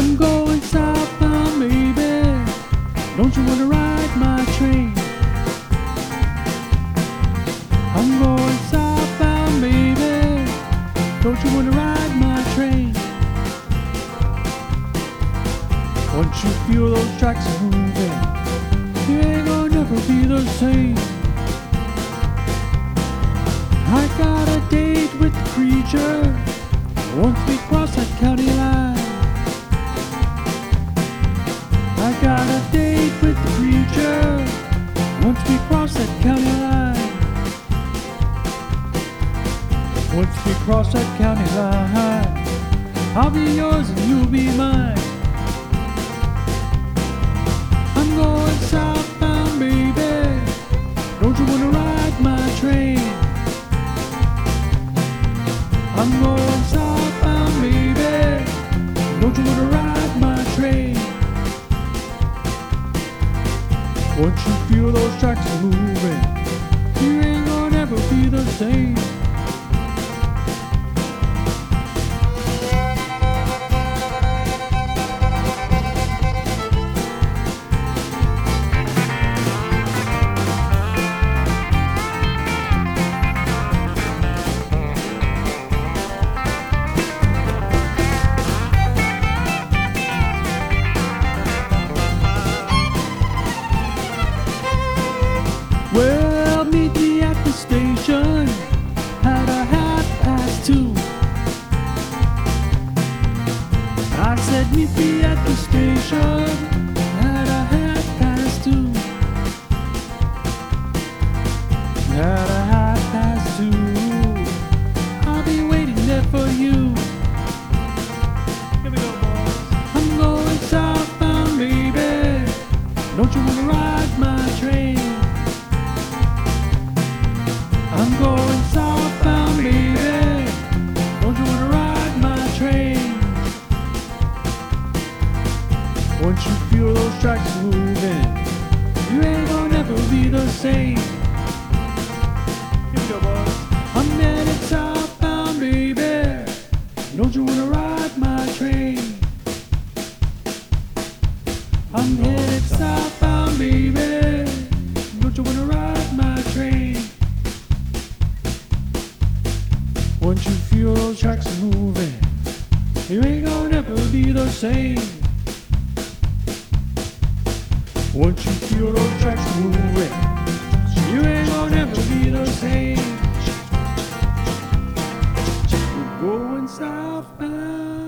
I'm going southbound, baby. Don't you wanna ride my train? I'm going southbound, baby. Don't you wanna ride my train? Once you feel those tracks moving, you ain't gonna never be the same. I got a date with the preacher once we cross that county line. I got a date with the preacher once we cross that county line. Once we cross that county line, I'll be yours and you'll be mine. I'm going southbound, baby. Don't you wanna ride my train? I'm going southbound, baby. Don't you wanna ride my train? Once you feel those tracks moving, you ain't gonna ever be the same. Well, meet me at the station at 2:30. I said meet me at the station at 2:30. At 2:30. I'll be waiting there for you. Here we go, boys. I'm going southbound, baby. Don't you wanna ride my train? I'm going southbound, baby. Don't you wanna ride my train? Once you feel those tracks moving, you ain't gonna ever be the same. Here we go, boys. I'm headed southbound, baby. Don't you wanna ride my train? I'm headed southbound, baby. Don't you wanna ride my train? Once you feel those tracks moving, you ain't gonna ever be the same. Once you feel those tracks moving, you ain't gonna ever be the same. We're going southbound.